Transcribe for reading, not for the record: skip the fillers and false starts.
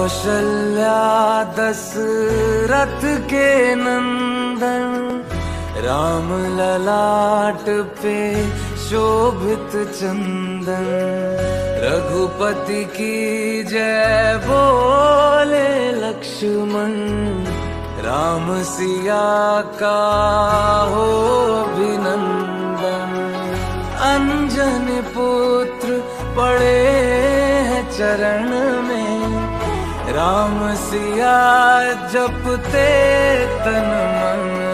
कौशल्या दशरथ के नंदन, राम ललाट पे शोभित चंदन। रघुपति की जय बोले लक्ष्मण, राम सिया का हो अभिनंदन। अंजन पुत्र पड़े हैं चरण में, राम सिया जपते तन मन।